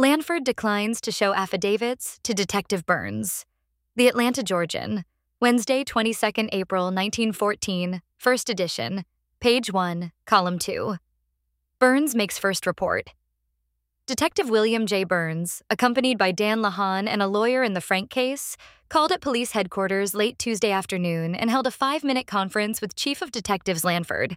Lanford declines to show affidavits to Detective Burns. The Atlanta Georgian, Wednesday, 22nd April 1914, first edition, page 1, column 2. Burns makes first report. Detective William J. Burns, accompanied by Dan Lahan and a lawyer in the Frank case, called at police headquarters late Tuesday afternoon and held a 5-minute conference with Chief of Detectives Lanford.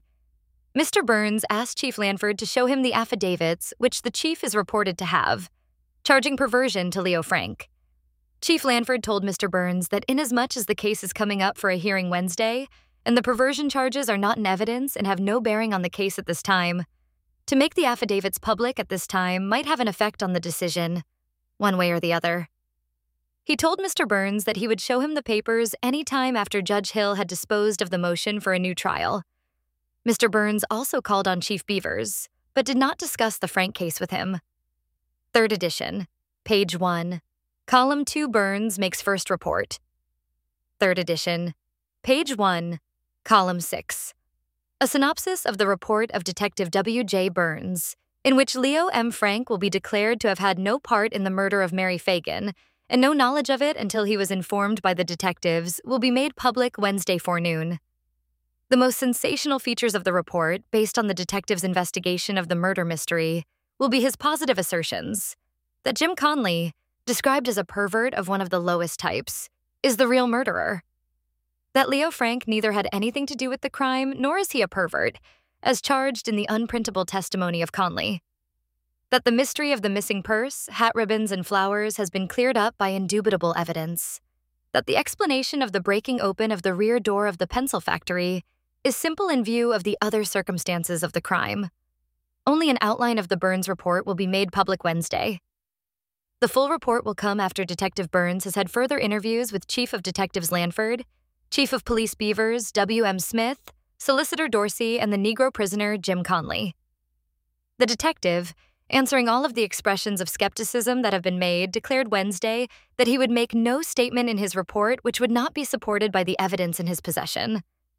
Mr. Burns asked Chief Lanford to show him the affidavits, which the chief is reported to have, charging perversion to Leo Frank. Chief Lanford told Mr. Burns that inasmuch as the case is coming up for a hearing Wednesday, and the perversion charges are not in evidence and have no bearing on the case at this time, to make the affidavits public at this time might have an effect on the decision, one way or the other. He told Mr. Burns that he would show him the papers any time after Judge Hill had disposed of the motion for a new trial. Mr. Burns also called on Chief Beavers, but did not discuss the Frank case with him. Third edition, page 1, column 2. Burns makes first report. Third edition, page 1, column 6. A synopsis of the report of Detective W. J. Burns, in which Leo M. Frank will be declared to have had no part in the murder of Mary Fagan, and no knowledge of it until he was informed by the detectives, will be made public Wednesday forenoon. The most sensational features of the report, based on the detective's investigation of the murder mystery, will be his positive assertions that Jim Conley, described as a pervert of one of the lowest types, is the real murderer. That Leo Frank neither had anything to do with the crime, nor is he a pervert, as charged in the unprintable testimony of Conley. That the mystery of the missing purse, hat ribbons, and flowers has been cleared up by indubitable evidence. That the explanation of the breaking open of the rear door of the pencil factory is simple in view of the other circumstances of the crime. Only an outline of the Burns report will be made public Wednesday. The full report will come after Detective Burns has had further interviews with Chief of Detectives Lanford, Chief of Police Beavers W. M. Smith, Solicitor Dorsey, and the Negro prisoner Jim Conley. The detective, answering all of the expressions of skepticism that have been made, declared Wednesday that he would make no statement in his report which would not be supported by the evidence in his possession.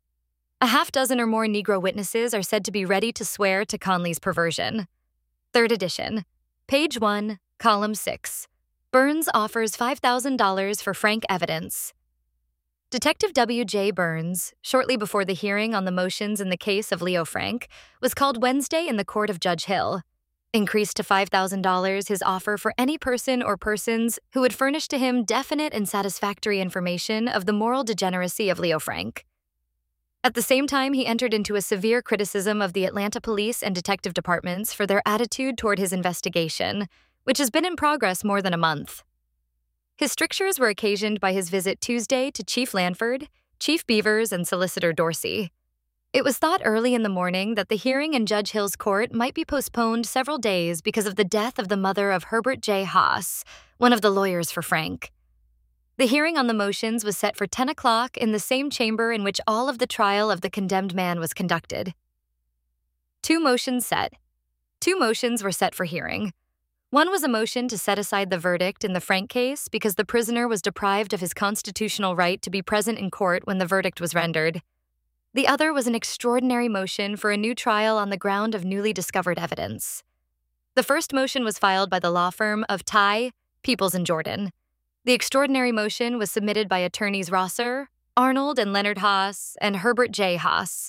A half dozen or more Negro witnesses are said to be ready to swear to Conley's perversion. Third edition, page 1, column 6. Burns offers $5,000 for Frank evidence. Detective W. J. Burns, shortly before the hearing on the motions in the case of Leo Frank, was called Wednesday in the court of Judge Hill. Increased to $5,000 his offer for any person or persons who would furnish to him definite and satisfactory information of the moral degeneracy of Leo Frank. At the same time, he entered into a severe criticism of the Atlanta police and detective departments for their attitude toward his investigation, which has been in progress more than a month. His strictures were occasioned by his visit Tuesday to Chief Lanford, Chief Beavers, and Solicitor Dorsey. It was thought early in the morning that the hearing in Judge Hill's court might be postponed several days because of the death of the mother of Herbert J. Haas, one of the lawyers for Frank. The hearing on the motions was set for 10 o'clock in the same chamber in which all of the trial of the condemned man was conducted. Two motions were set for hearing. One was a motion to set aside the verdict in the Frank case because the prisoner was deprived of his constitutional right to be present in court when the verdict was rendered. The other was an extraordinary motion for a new trial on the ground of newly discovered evidence. The first motion was filed by the law firm of Tye, Peoples, and Jordan. The extraordinary motion was submitted by attorneys Rosser, Arnold and Leonard Haas, and Herbert J. Haas.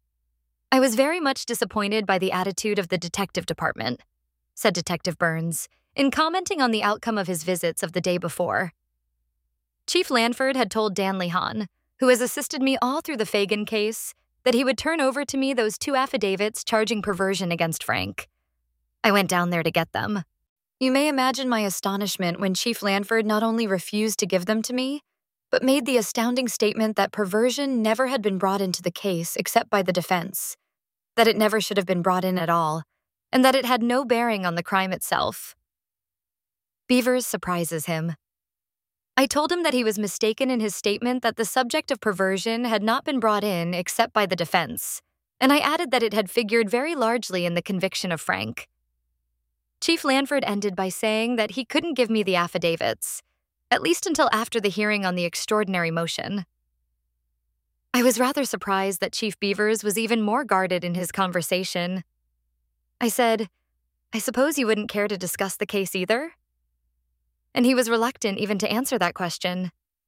I was very much disappointed by the attitude of the detective department, said Detective Burns, in commenting on the outcome of his visits of the day before. Chief Lanford had told Dan Lahan, who has assisted me all through the Fagan case, that he would turn over to me those 2 affidavits charging perversion against Frank. I went down there to get them. You may imagine my astonishment when Chief Lanford not only refused to give them to me, but made the astounding statement that perversion never had been brought into the case except by the defense, that it never should have been brought in at all, and that it had no bearing on the crime itself. Beavers surprises him. I told him that he was mistaken in his statement that the subject of perversion had not been brought in except by the defense, and I added that it had figured very largely in the conviction of Frank. Chief Lanford ended by saying that he couldn't give me the affidavits, at least until after the hearing on the extraordinary motion. I was rather surprised that Chief Beavers was even more guarded in his conversation. I said, I suppose you wouldn't care to discuss the case either? And he was reluctant even to answer that question.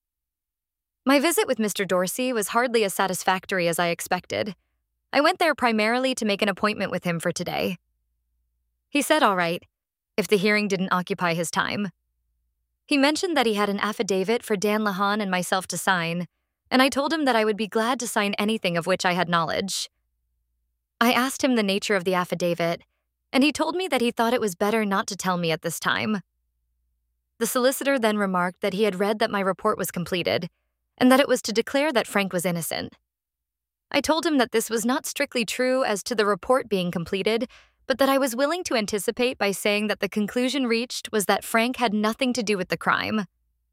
My visit with Mr. Dorsey was hardly as satisfactory as I expected. I went there primarily to make an appointment with him for today. He said all right, if the hearing didn't occupy his time. He mentioned that he had an affidavit for Dan Lahan and myself to sign, and I told him that I would be glad to sign anything of which I had knowledge. I asked him the nature of the affidavit, and he told me that he thought it was better not to tell me at this time. The solicitor then remarked that he had read that my report was completed, and that it was to declare that Frank was innocent. I told him that this was not strictly true as to the report being completed, but that I was willing to anticipate by saying that the conclusion reached was that Frank had nothing to do with the crime.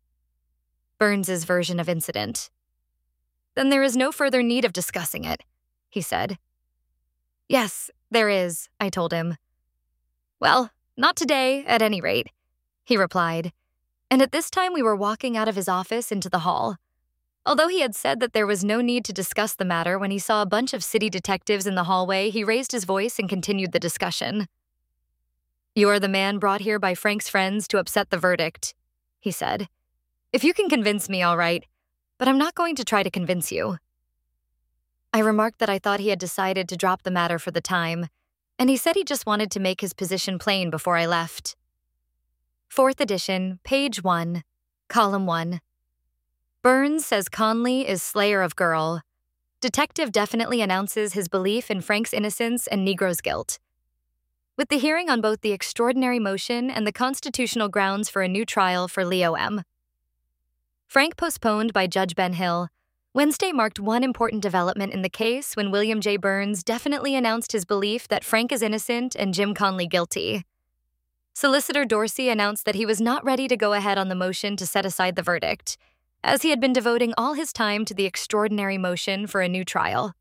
Burns's version of incident. Then there is no further need of discussing it, he said. Yes, there is, I told him. Well, not today, at any rate, he replied, and at this time we were walking out of his office into the hall. Although he had said that there was no need to discuss the matter when he saw a bunch of city detectives in the hallway, he raised his voice and continued the discussion. You are the man brought here by Frank's friends to upset the verdict, he said. If you can convince me, all right, but I'm not going to try to convince you. I remarked that I thought he had decided to drop the matter for the time, and he said he just wanted to make his position plain before I left. 4th edition, page 1, column 1. Burns says Conley is slayer of girl. Detective definitely announces his belief in Frank's innocence and Negro's guilt. With the hearing on both the extraordinary motion and the constitutional grounds for a new trial for Leo M. Frank postponed by Judge Ben Hill, Wednesday marked one important development in the case when William J. Burns definitely announced his belief that Frank is innocent and Jim Conley guilty. Solicitor Dorsey announced that he was not ready to go ahead on the motion to set aside the verdict, as he had been devoting all his time to the extraordinary motion for a new trial.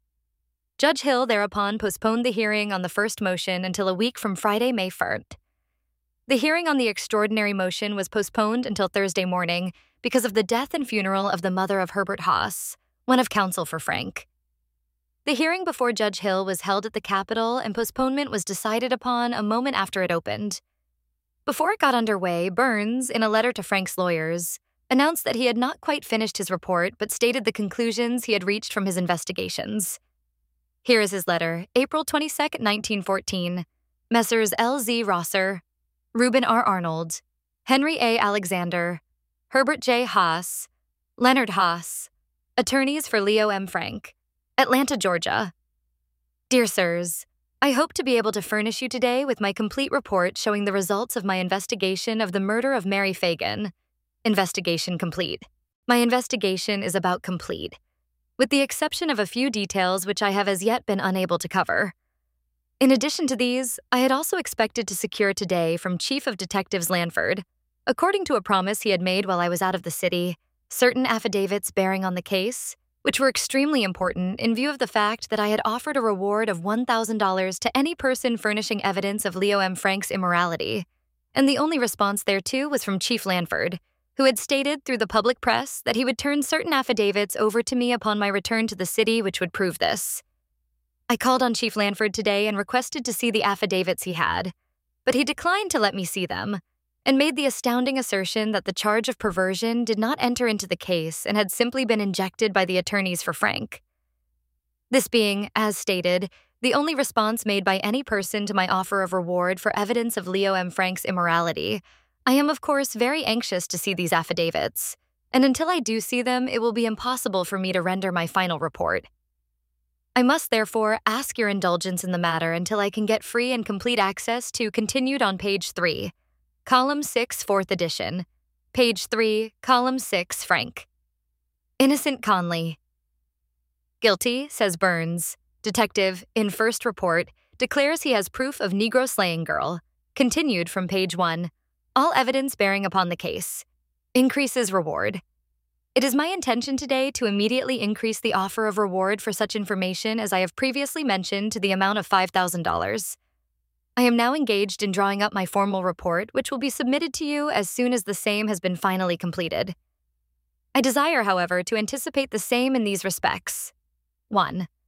Judge Hill thereupon postponed the hearing on the first motion until a week from Friday, May 1st. The hearing on the extraordinary motion was postponed until Thursday morning because of the death and funeral of the mother of Herbert Haas, one of counsel for Frank. The hearing before Judge Hill was held at the Capitol, and postponement was decided upon a moment after it opened. Before it got underway, Burns, in a letter to Frank's lawyers, announced that he had not quite finished his report but stated the conclusions he had reached from his investigations. Here is his letter, April 22, 1914. Messrs. L.Z. Rosser, Reuben R. Arnold, Henry A. Alexander, Herbert J. Haas, Leonard Haas, attorneys for Leo M. Frank, Atlanta, Georgia. Dear Sirs, I hope to be able to furnish you today with my complete report showing the results of my investigation of the murder of Mary Fagan. Investigation complete. My investigation is about complete, with the exception of a few details which I have as yet been unable to cover. In addition to these, I had also expected to secure today from Chief of Detectives Lanford, according to a promise he had made while I was out of the city, certain affidavits bearing on the case, which were extremely important in view of the fact that I had offered a reward of $1,000 to any person furnishing evidence of Leo M. Frank's immorality, and the only response thereto was from Chief Lanford, who had stated through the public press that he would turn certain affidavits over to me upon my return to the city which would prove this. I called on Chief Lanford today and requested to see the affidavits he had, but he declined to let me see them, and made the astounding assertion that the charge of perversion did not enter into the case and had simply been injected by the attorneys for Frank. This being, as stated, the only response made by any person to my offer of reward for evidence of Leo M. Frank's immorality, I am of course very anxious to see these affidavits, and until I do see them, it will be impossible for me to render my final report. I must therefore ask your indulgence in the matter until I can get free and complete access to continued on page 3, column 6, 4th edition, page 3, column 6, Frank. Innocent Conley. Guilty, says Burns. Detective, in first report, declares he has proof of Negro slaying girl. Continued from page 1. All evidence bearing upon the case. Increases reward. It is my intention today to immediately increase the offer of reward for such information as I have previously mentioned to the amount of $5,000. I am now engaged in drawing up my formal report, which will be submitted to you as soon as the same has been finally completed. I desire, however, to anticipate the same in these respects. 1.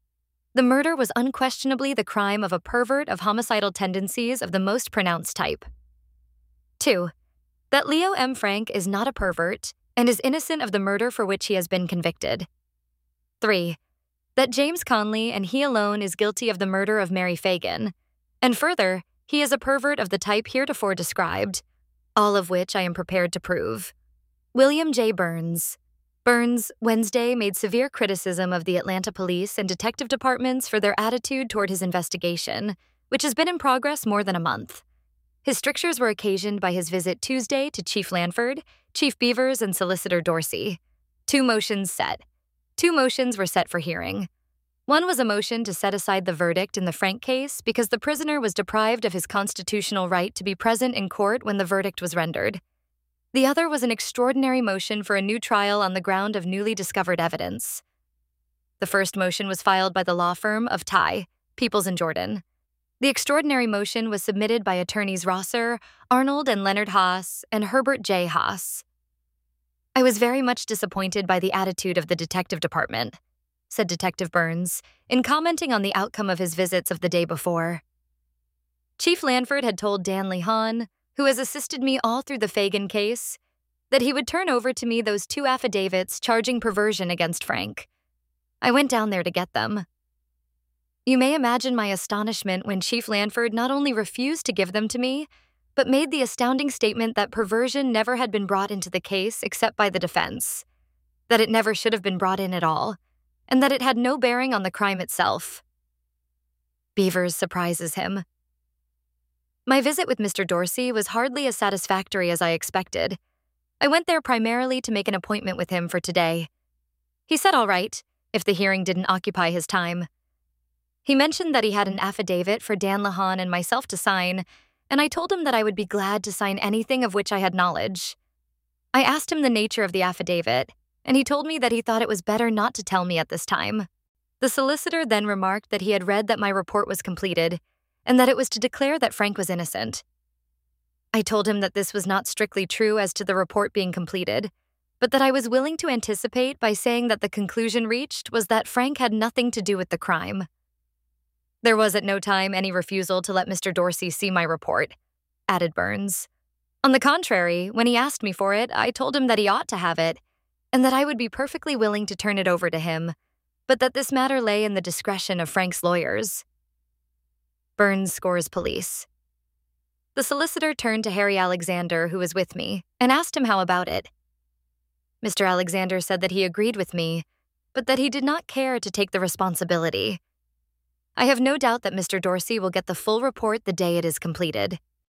The murder was unquestionably the crime of a pervert of homicidal tendencies of the most pronounced type. 2. That Leo M. Frank is not a pervert and is innocent of the murder for which he has been convicted. 3. That James Conley and he alone is guilty of the murder of Mary Fagan, and further, he is a pervert of the type heretofore described, all of which I am prepared to prove. William J. Burns. Burns, Wednesday, made severe criticism of the Atlanta police and detective departments for their attitude toward his investigation, which has been in progress more than a month. His strictures were occasioned by his visit Tuesday to Chief Lanford, Chief Beavers, and Solicitor Dorsey. 2 motions set. 2 motions were set for hearing. One was a motion to set aside the verdict in the Frank case because the prisoner was deprived of his constitutional right to be present in court when the verdict was rendered. The other was an extraordinary motion for a new trial on the ground of newly discovered evidence. The first motion was filed by the law firm of Ty, Peoples and Jordan. The extraordinary motion was submitted by attorneys Rosser, Arnold and Leonard Haas, and Herbert J. Haas. I was very much disappointed by the attitude of the detective department, said Detective Burns, in commenting on the outcome of his visits of the day before. Chief Lanford had told Dan Lehan, who has assisted me all through the Fagan case, that he would turn over to me those 2 affidavits charging perversion against Frank. I went down there to get them. You may imagine my astonishment when Chief Lanford not only refused to give them to me, but made the astounding statement that perversion never had been brought into the case except by the defense, that it never should have been brought in at all, and that it had no bearing on the crime itself. Beavers surprises him. My visit with Mr. Dorsey was hardly as satisfactory as I expected. I went there primarily to make an appointment with him for today. He said all right, if the hearing didn't occupy his time. He mentioned that he had an affidavit for Dan Lehan and myself to sign, and I told him that I would be glad to sign anything of which I had knowledge. I asked him the nature of the affidavit, and he told me that he thought it was better not to tell me at this time. The solicitor then remarked that he had read that my report was completed, and that it was to declare that Frank was innocent. I told him that this was not strictly true as to the report being completed, but that I was willing to anticipate by saying that the conclusion reached was that Frank had nothing to do with the crime. There was at no time any refusal to let Mr. Dorsey see my report, added Burns. On the contrary, when he asked me for it, I told him that he ought to have it, and that I would be perfectly willing to turn it over to him, but that this matter lay in the discretion of Frank's lawyers. Burns scores police. The solicitor turned to Harry Alexander, who was with me, and asked him how about it. Mr. Alexander said that he agreed with me, but that he did not care to take the responsibility. I have no doubt that Mr. Dorsey will get the full report the day it is completed.